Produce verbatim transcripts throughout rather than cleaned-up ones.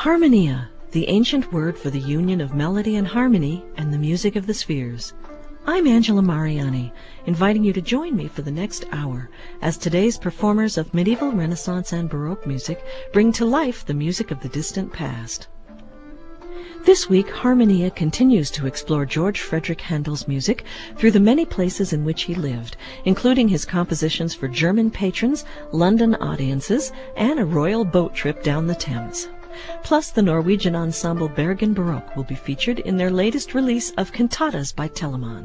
Harmonia, the ancient word for the union of melody and harmony and the music of the spheres. I'm Angela Mariani, inviting you to join me for the next hour as today's performers of medieval, Renaissance, and Baroque music bring to life the music of the distant past. This week, Harmonia continues to explore George Frederick Handel's music through the many places in which he lived, including his compositions for German patrons, London audiences, and a royal boat trip down the Thames. Plus, the Norwegian ensemble Bergen Baroque will be featured in their latest release of cantatas by Telemann.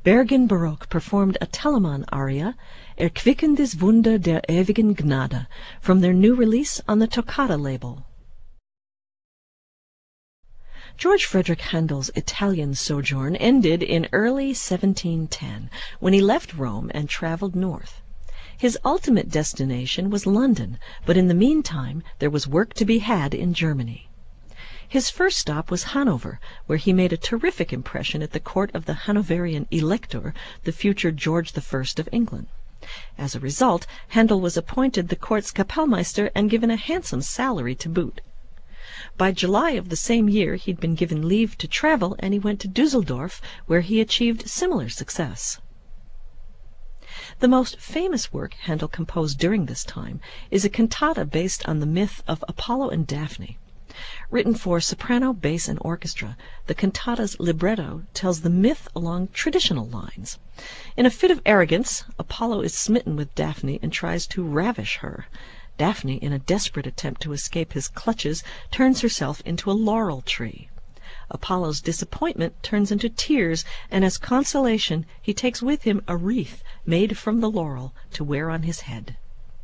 Bergen Baroque performed a Telemann aria, Erquickendes Wunder der ewigen Gnade, from their new release on the Toccata label. George Frederick Handel's Italian sojourn ended in early seventeen ten, when he left Rome and traveled north. His ultimate destination was London, but in the meantime there was work to be had in Germany. His first stop was Hanover, where he made a terrific impression at the court of the Hanoverian Elector, the future George the First of England. As a result, Handel was appointed the court's Kapellmeister and given a handsome salary to boot. By July of the same year he'd been given leave to travel, and he went to Dusseldorf, where he achieved similar success. The most famous work Handel composed during this time is a cantata based on the myth of Apollo and Daphne. Written for soprano, bass, and orchestra, the cantata's libretto tells the myth along traditional lines. In a fit of arrogance, Apollo is smitten with Daphne and tries to ravish her. Daphne, in a desperate attempt to escape his clutches, turns herself into a laurel tree. Apollo's disappointment turns into tears, and as consolation he takes with him a wreath made from the laurel to wear on his head.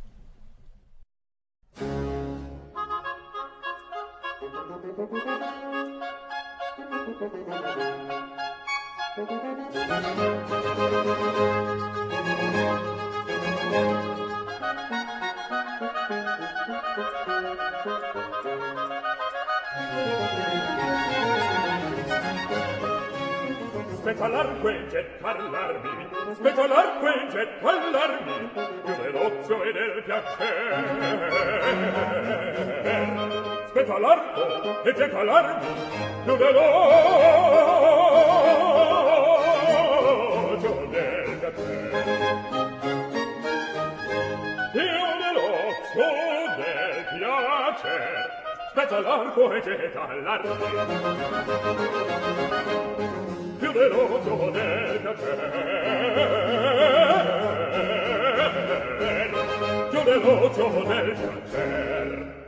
Spetalarque jet parlarmi, spetalarque jet parlarmi, più dell'ozio e del piacer. Spetalarco e getalarmi, più dell'ozio del piacer. Più dell'ozio del piacer, spetalarco e getalarmi. Più dell'ozio del piacer, più dell'ozio del piacer.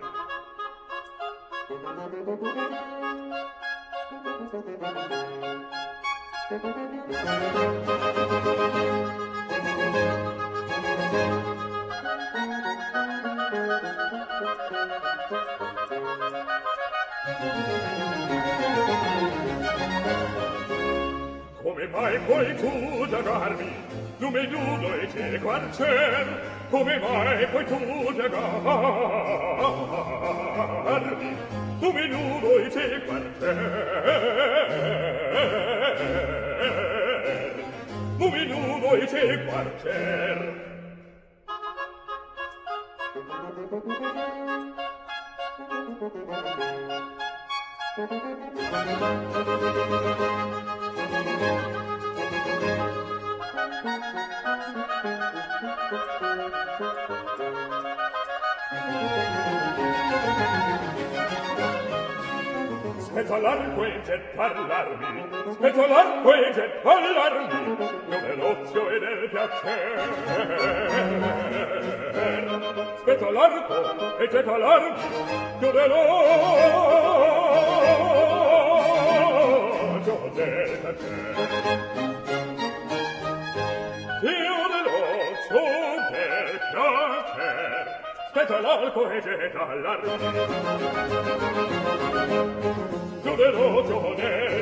Come mai puoi tu dagarmi, lume nudo e te quarcer? Come mai puoi tu dagarmi, lume nudo e te quarcer? Lume nudo e te quarcer? Spetalarque jet parlarmi, spetalarque jet parlarmi, più dell'ozio e del piacer. Spetalarco e getalarmi, più dell'ozio del piacer. Più dell'ozio del piacer, spetalarco e getalarmi. Più dell'ozio del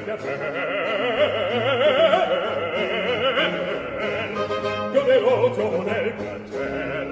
piacer, più dell'ozio del piacer.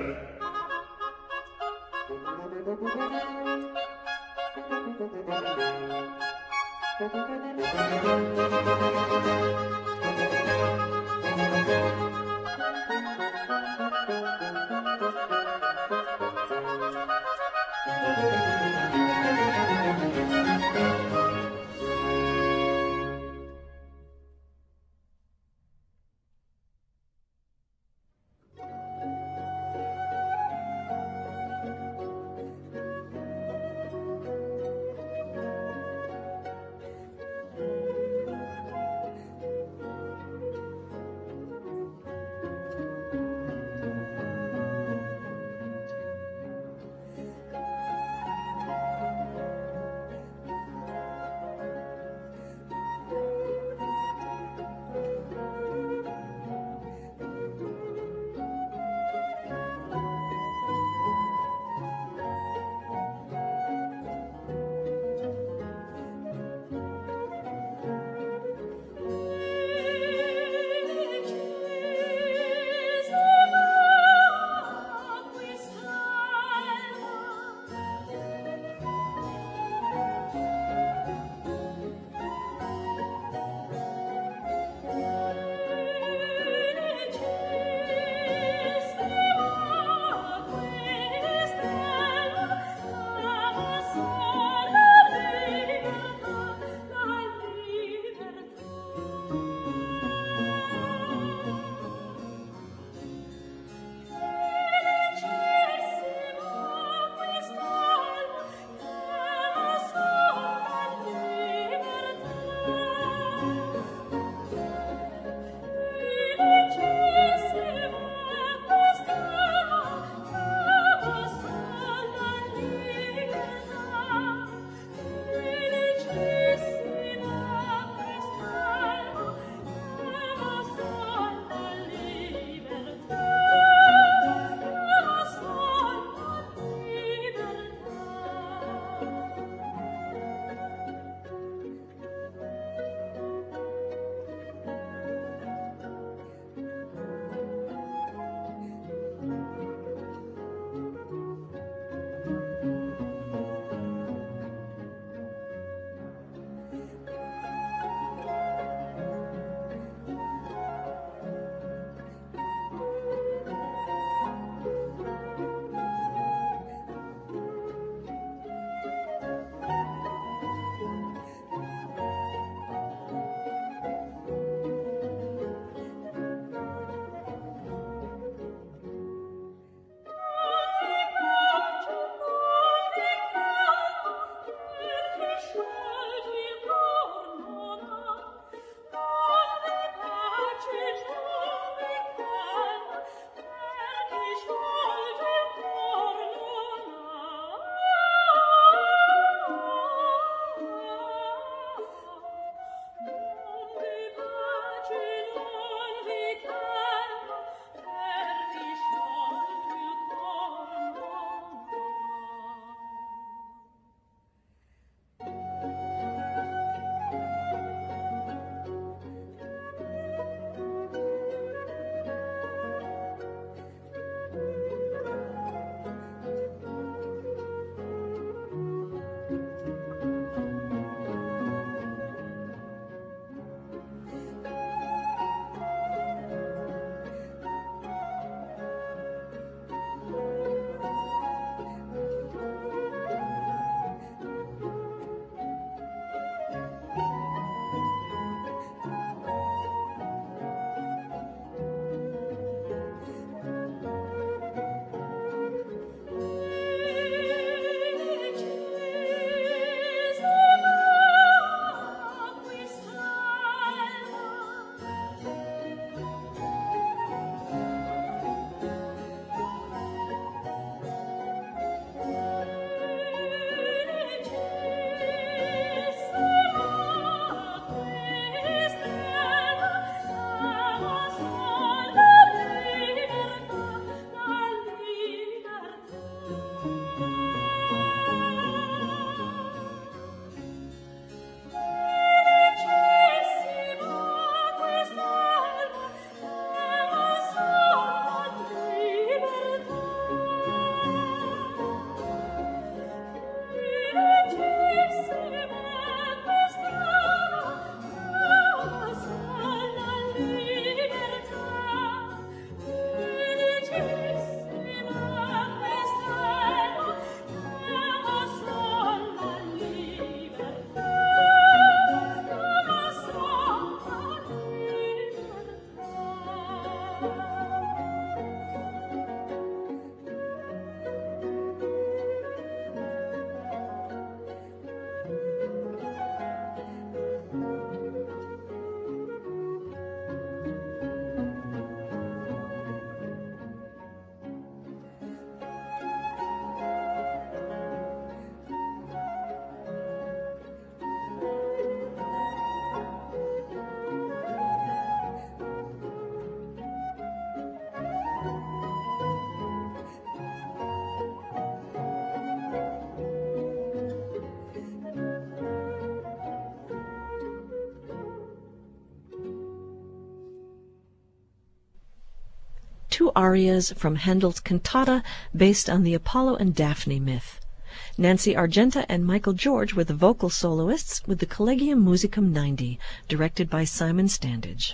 two arias from Handel's cantata based on the Apollo and Daphne myth. Nancy Argenta and Michael George were the vocal soloists with the Collegium Musicum ninety, directed by Simon Standage.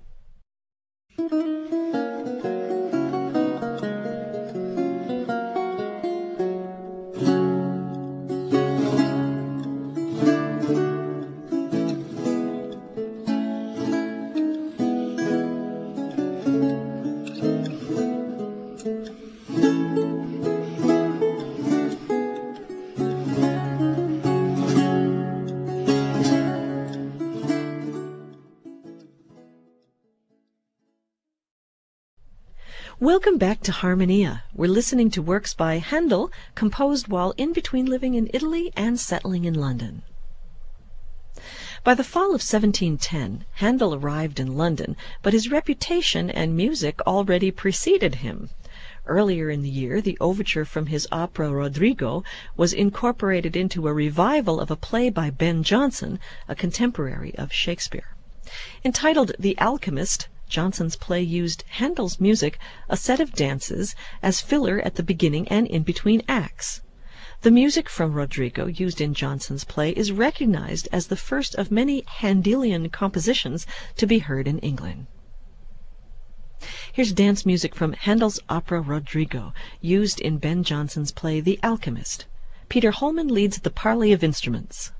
Welcome back to Harmonia. We're listening to works by Handel, composed while in between living in Italy and settling in London. By the fall of seventeen ten, Handel arrived in London, but his reputation and music already preceded him. Earlier in the year, the overture from his opera Rodrigo was incorporated into a revival of a play by Ben Jonson, a contemporary of Shakespeare. Entitled The Alchemist, Jonson's play used Handel's music, a set of dances, as filler at the beginning and in between acts. The music from Rodrigo used in Jonson's play is recognized as the first of many Handelian compositions to be heard in England. Here's dance music from Handel's opera Rodrigo, used in Ben Jonson's play The Alchemist. Peter Holman leads the parley of instruments.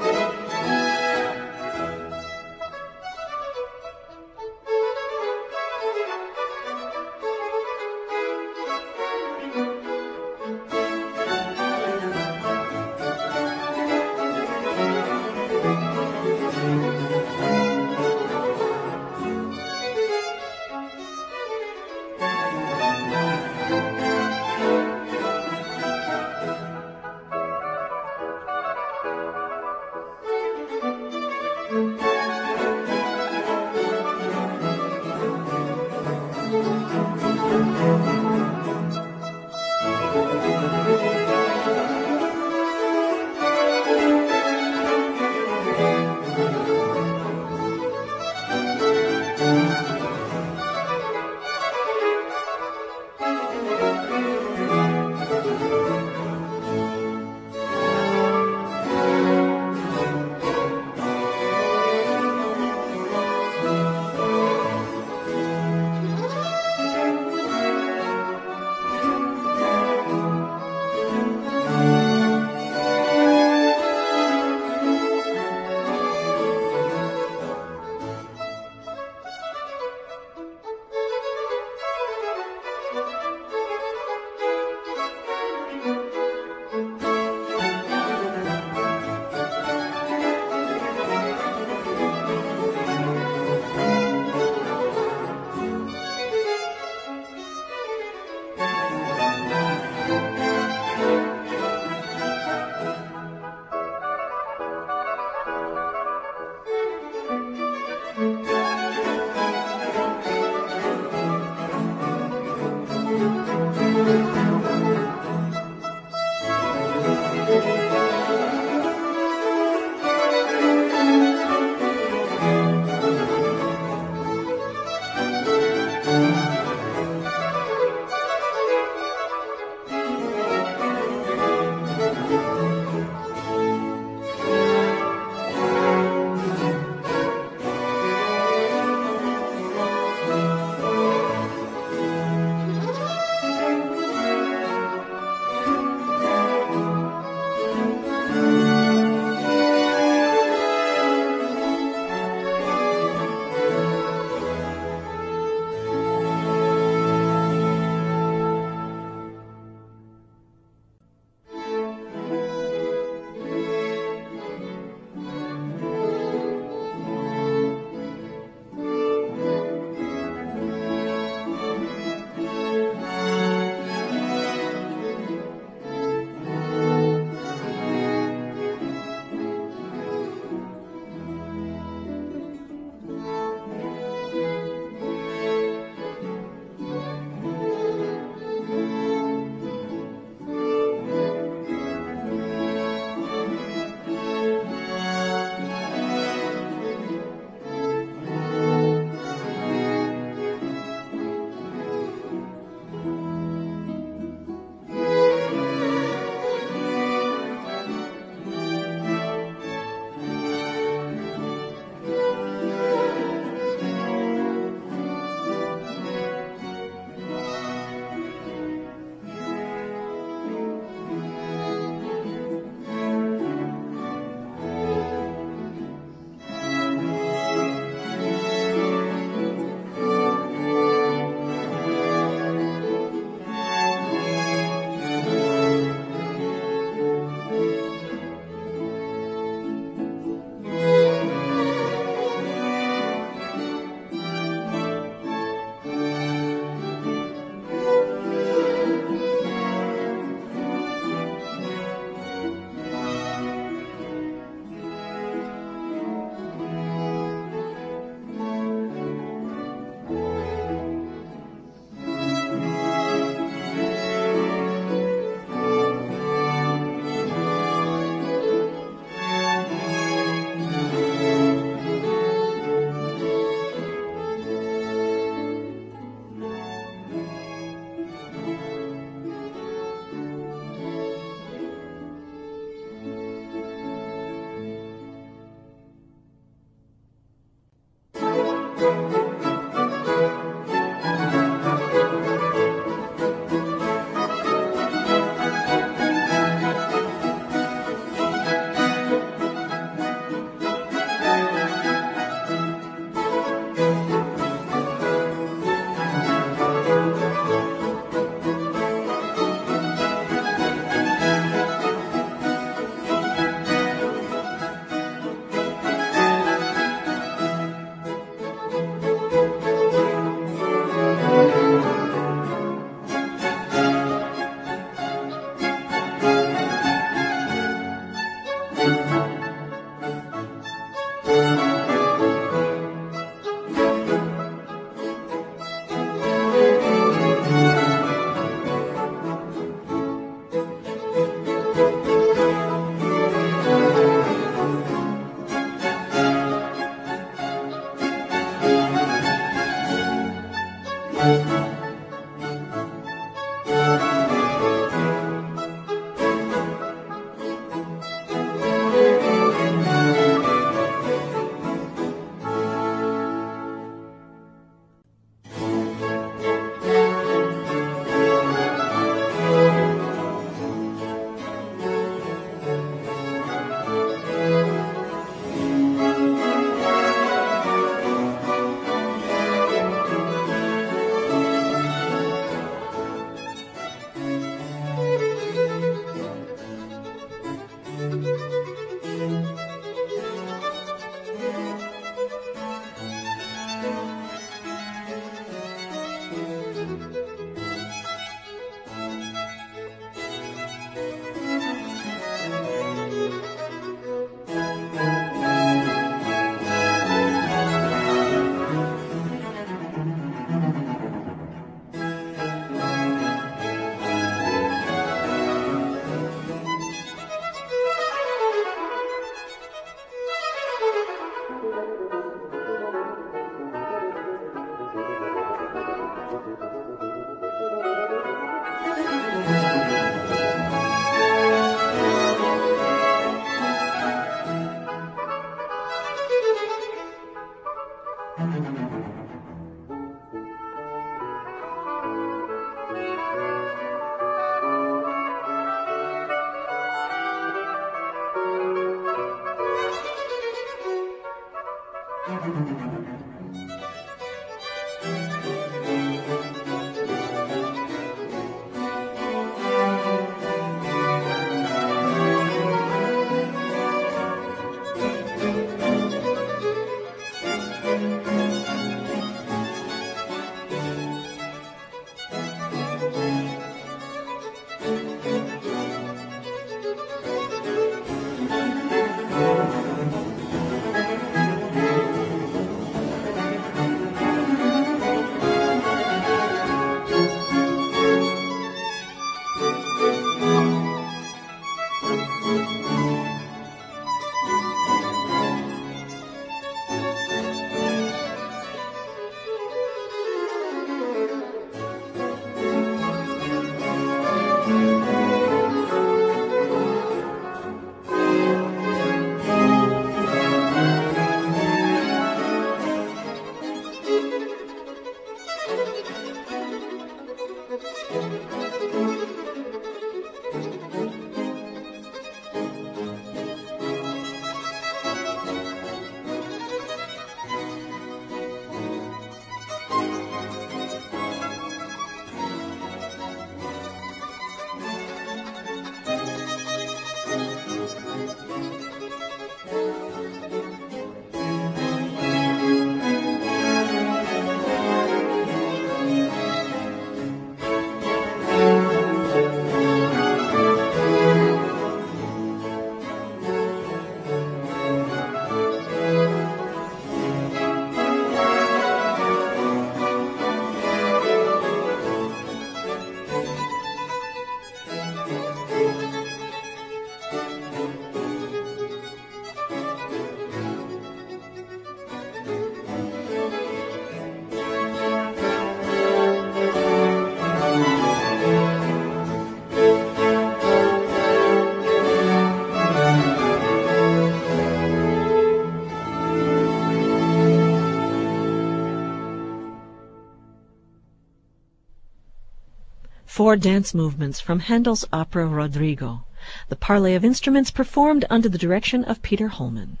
Four dance movements from Handel's opera Rodrigo. The parley of instruments performed under the direction of Peter Holman.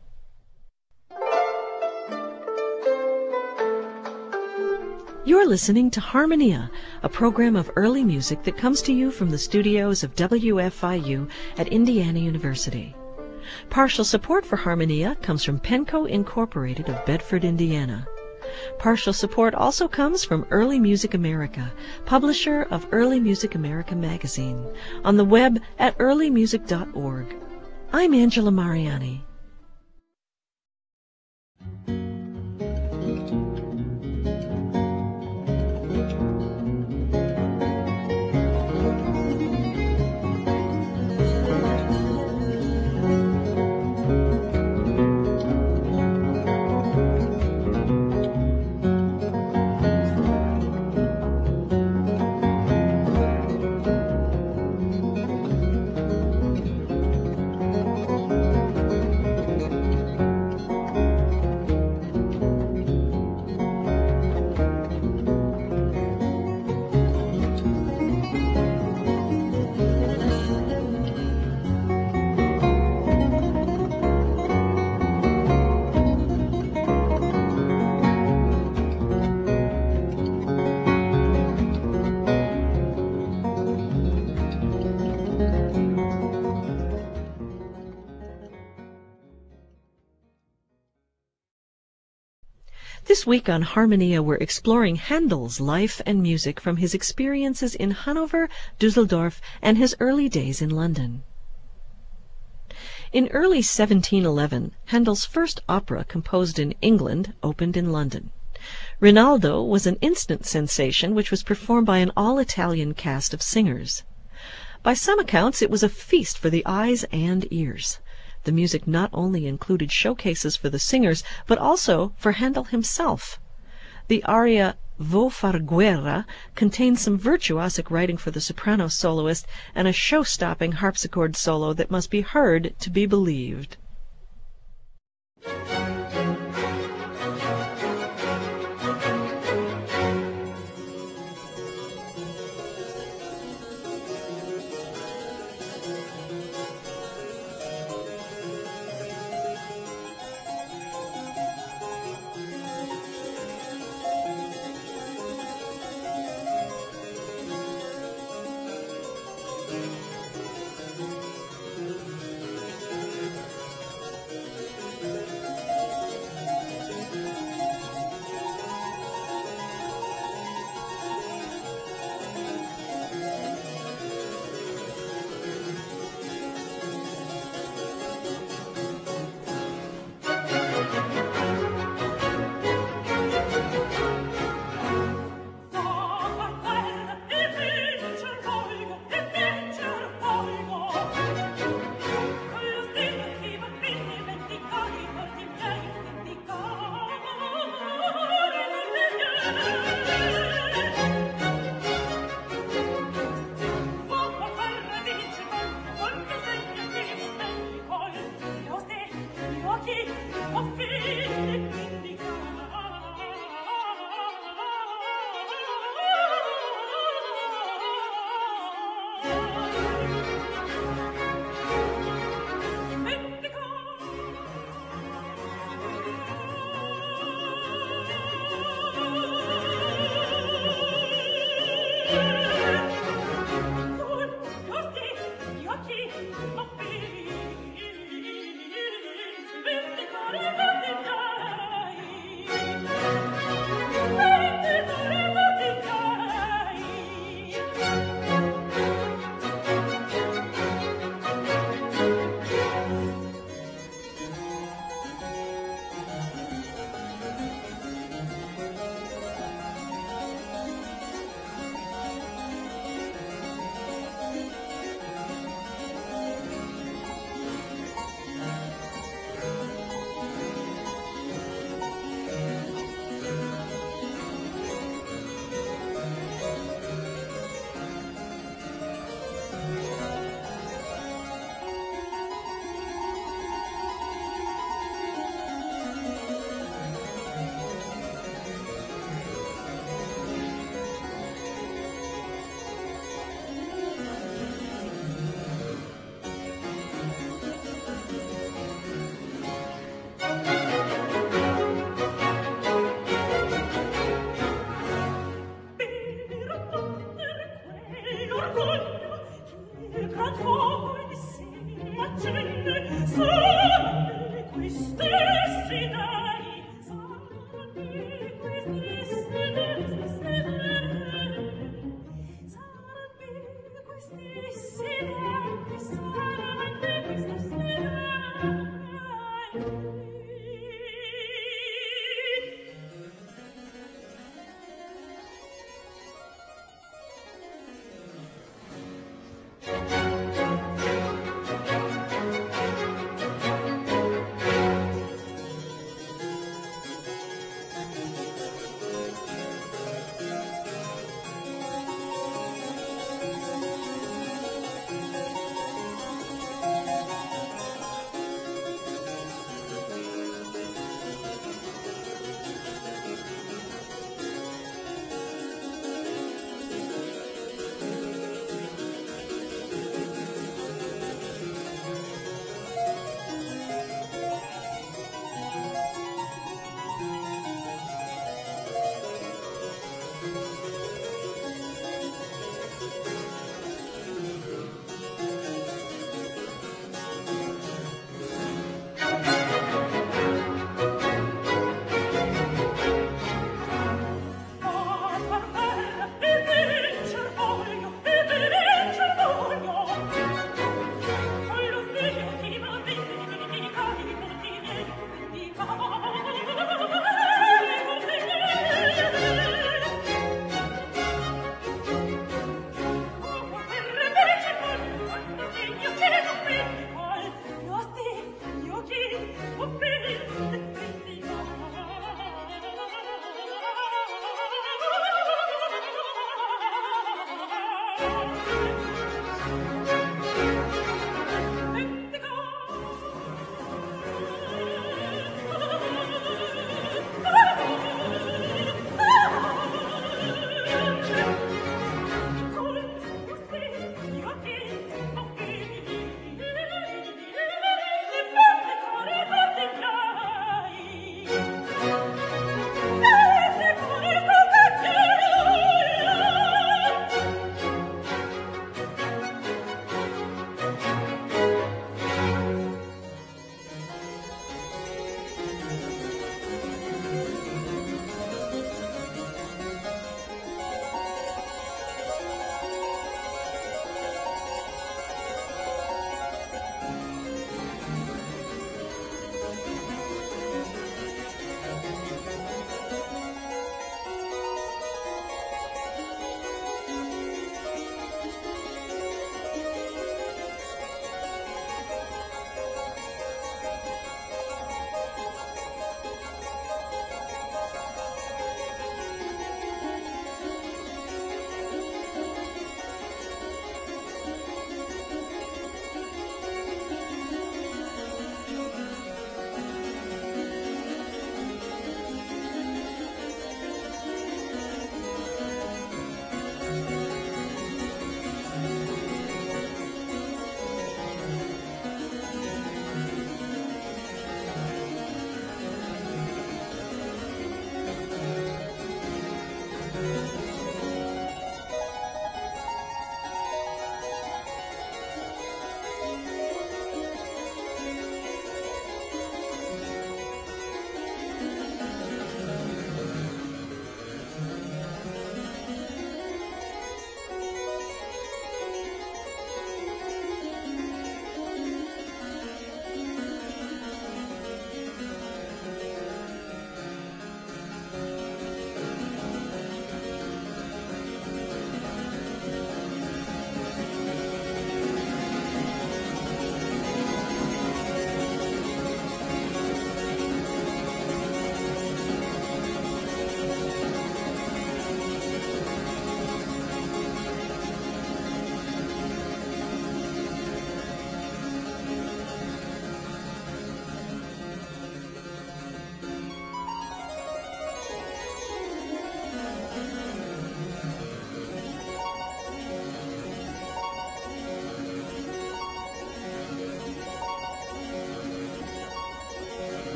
You're listening to Harmonia, a program of early music that comes to you from the studios of W F I U at Indiana University. Partial support for Harmonia comes from Penco Incorporated of Bedford, Indiana. Partial support also comes from Early Music America, publisher of Early Music America magazine, on the web at early music dot org. I'm Angela Mariani. This week on Harmonia, we're exploring Handel's life and music from his experiences in Hanover, Dusseldorf, and his early days in London. In early seventeen eleven, Handel's first opera, composed in England, opened in London. Rinaldo was an instant sensation, which was performed by an all-Italian cast of singers. By some accounts, it was a feast for the eyes and ears. The music not only included showcases for the singers, but also for Handel himself. The aria Vo far guerra contains some virtuosic writing for the soprano soloist and a show-stopping harpsichord solo that must be heard to be believed. Thank you.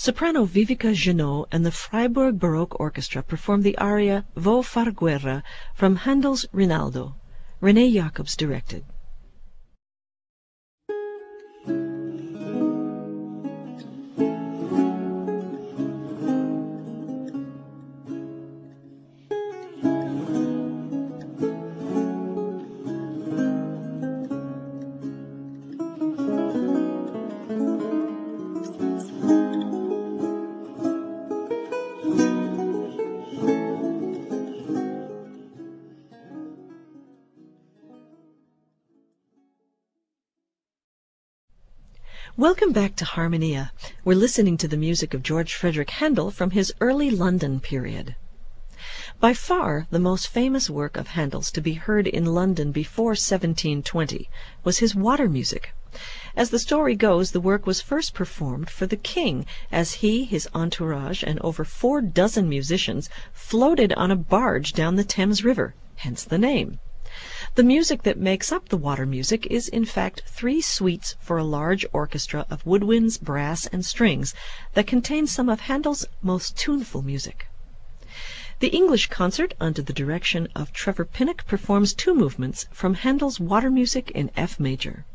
Soprano Vivica Genot and the Freiburg Baroque Orchestra performed the aria Vo far guerra from Handel's Rinaldo. René Jacobs directed. Welcome back to Harmonia. We're listening to the music of George Frederick Handel from his early London period. By far the most famous work of Handel's to be heard in London before seventeen twenty was his water music. As the story goes, the work was first performed for the king as he, his entourage, and over four dozen musicians floated on a barge down the Thames River, hence the name. The music that makes up the water music is in fact three suites for a large orchestra of woodwinds, brass, and strings that contain some of Handel's most tuneful music. The English concert, under the direction of Trevor Pinnock, performs two movements from Handel's water music in F major.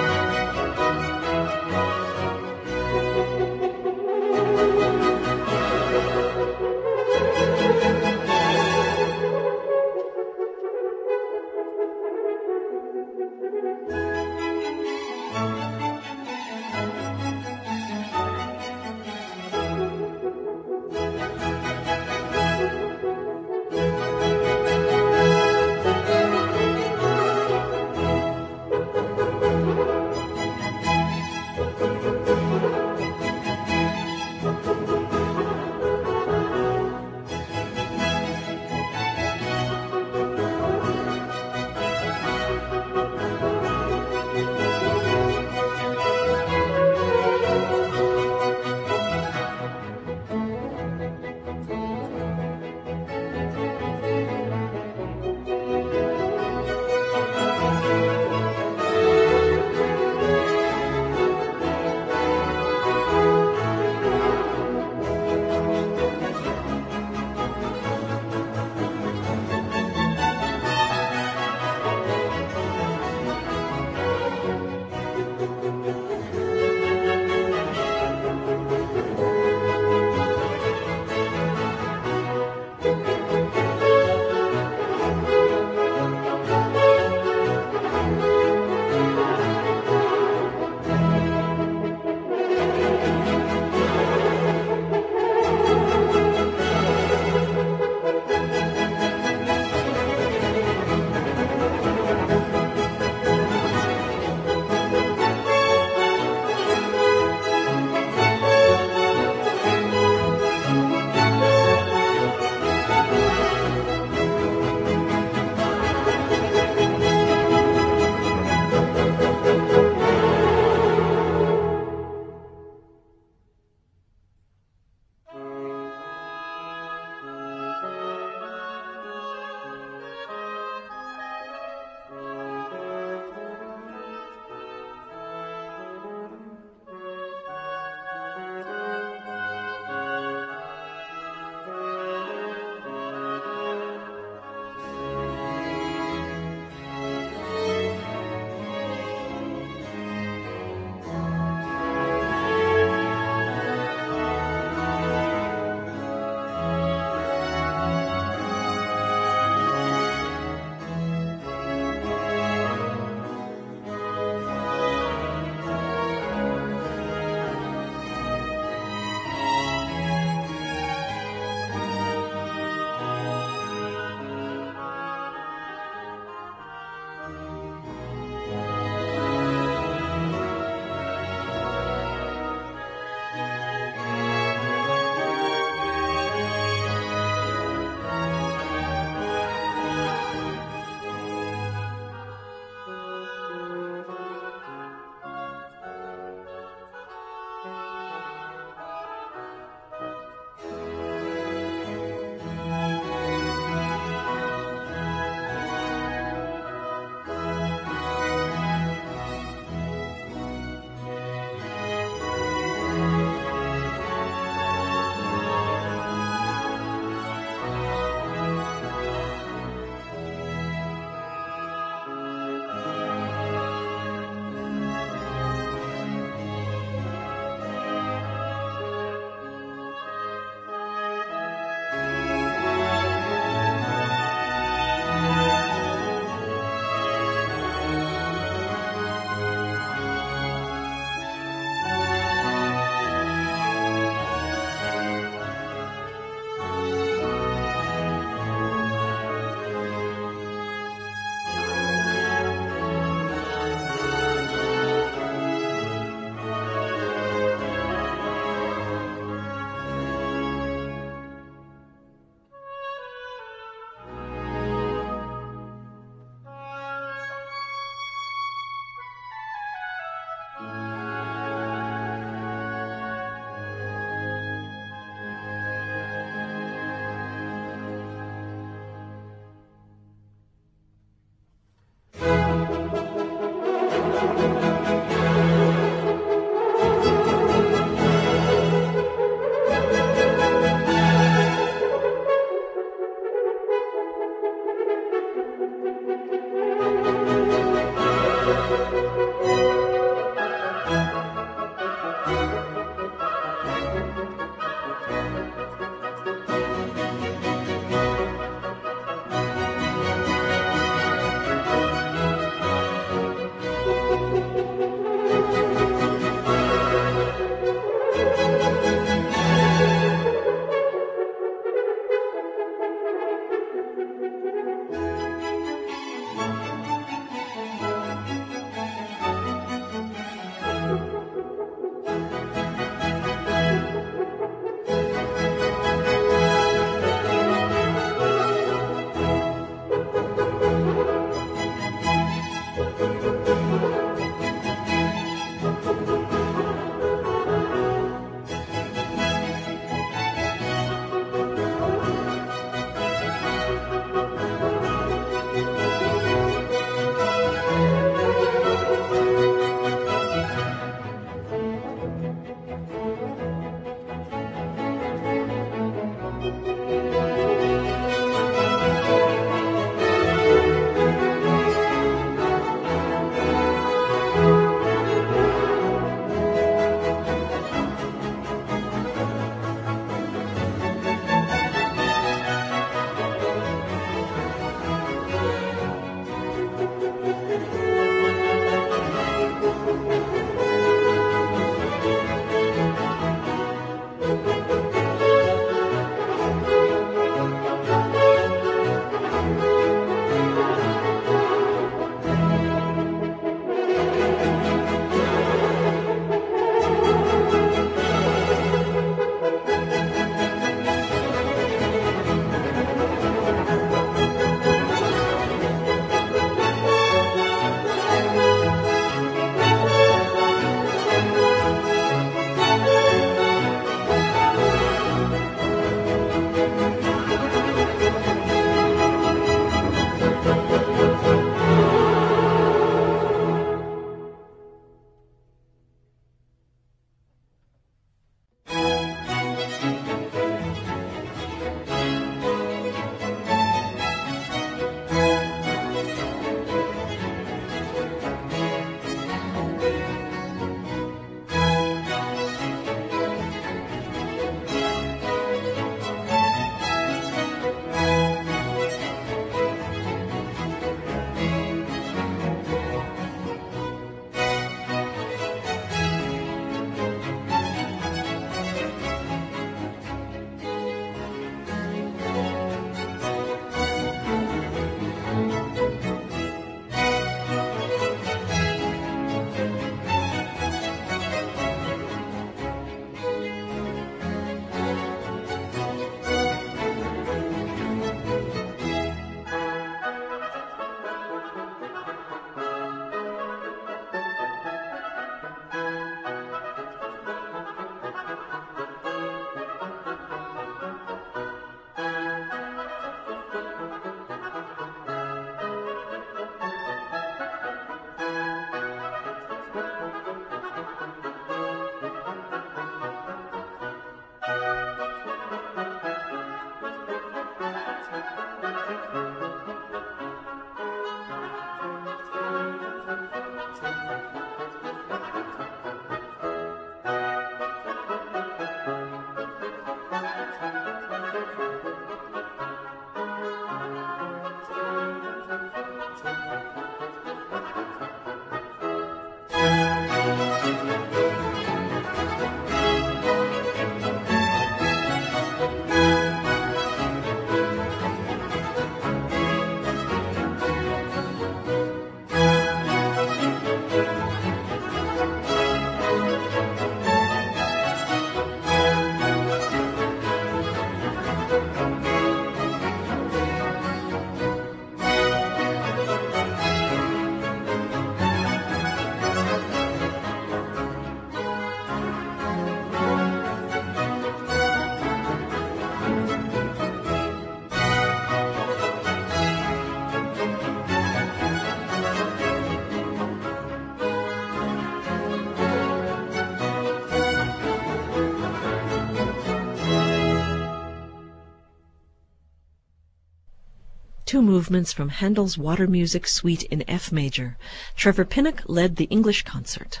two movements from Handel's Water Music Suite in F major. Trevor Pinnock led the English concert.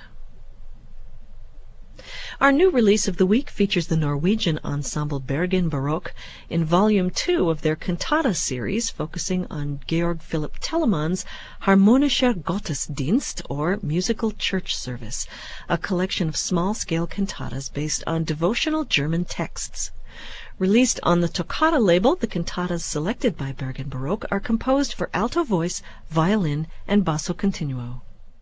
Our new release of the week features the Norwegian ensemble Bergen Baroque in Volume two of their cantata series, focusing on Georg Philipp Telemann's Harmonischer Gottesdienst, or Musical Church Service, a collection of small-scale cantatas based on devotional German texts. Released on the Toccata label, the cantatas selected by Bergen Baroque are composed for alto voice, violin, and basso continuo.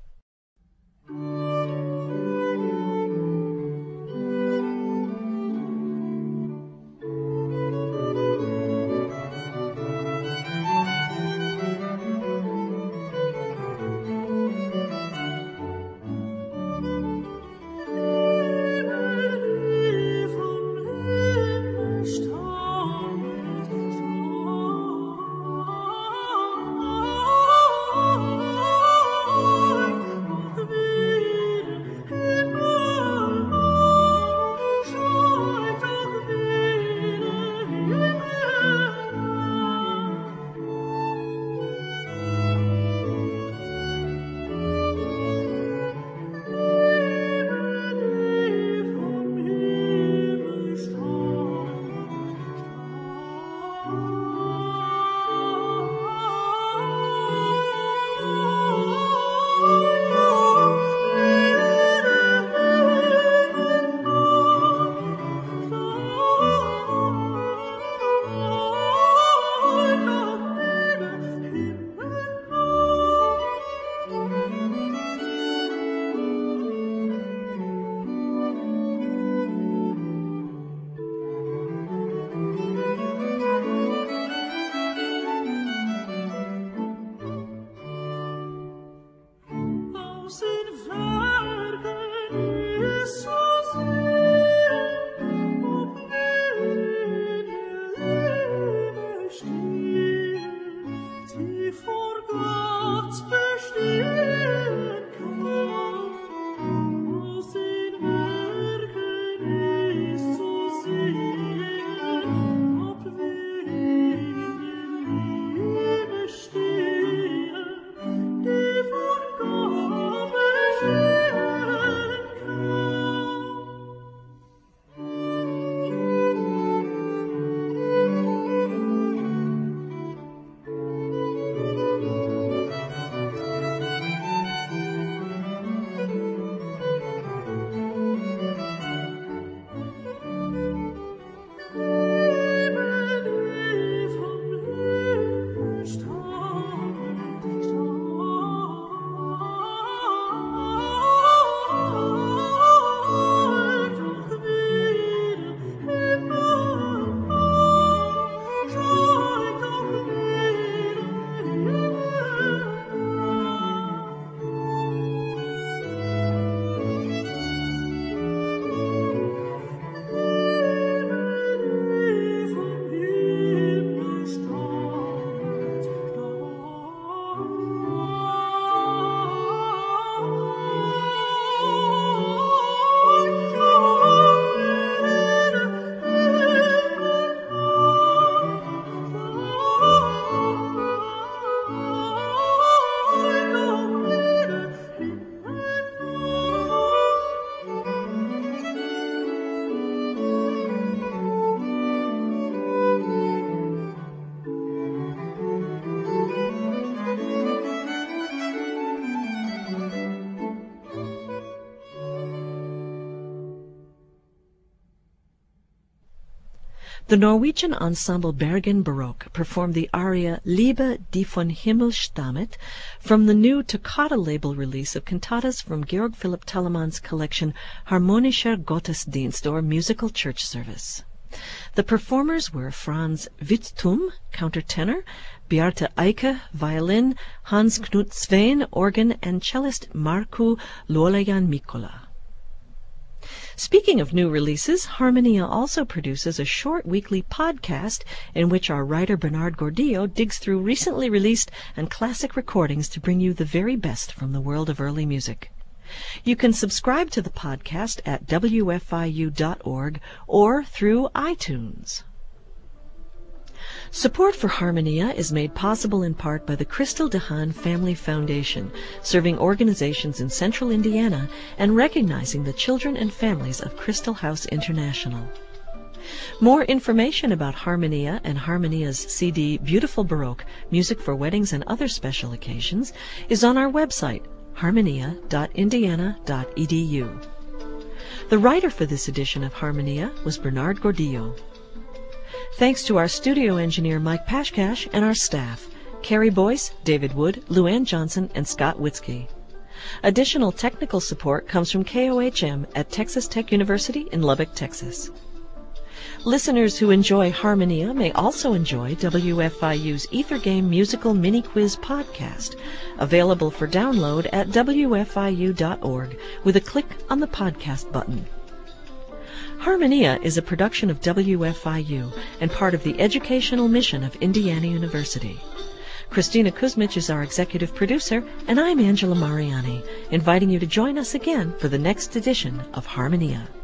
The Norwegian ensemble Bergen Baroque performed the aria Liebe, die von Himmel stammet from the new Toccata label release of cantatas from Georg Philipp Telemann's collection Harmonischer Gottesdienst, or Musical Church Service. The performers were Franz Witztum, countertenor, Beate Eike, violin, Hans Knut Svein, organ, and cellist Markku Luolajan Mikkola. Speaking of new releases, Harmonia also produces a short weekly podcast in which our writer Bernard Gordillo digs through recently released and classic recordings to bring you the very best from the world of early music. You can subscribe to the podcast at W F I U dot org or through iTunes. Support for Harmonia is made possible in part by the Crystal DeHaan Family Foundation, serving organizations in central Indiana and recognizing the children and families of Crystal House International. More information about Harmonia and Harmonia's C D Beautiful Baroque, Music for Weddings and Other Special Occasions is on our website, harmonia dot indiana dot e d u. The writer for this edition of Harmonia was Bernard Gordillo. Thanks to our studio engineer Mike Pashkash and our staff, Carrie Boyce, David Wood, Luann Johnson, and Scott Witzke. Additional technical support comes from K O H M at Texas Tech University in Lubbock, Texas. Listeners who enjoy Harmonia may also enjoy W F I U's Ether Game Musical Mini Quiz podcast, available for download at w f i u dot org with a click on the podcast button. Harmonia is a production of W F I U and part of the educational mission of Indiana University. Christina Kuzmich is our executive producer, and I'm Angela Mariani, inviting you to join us again for the next edition of Harmonia.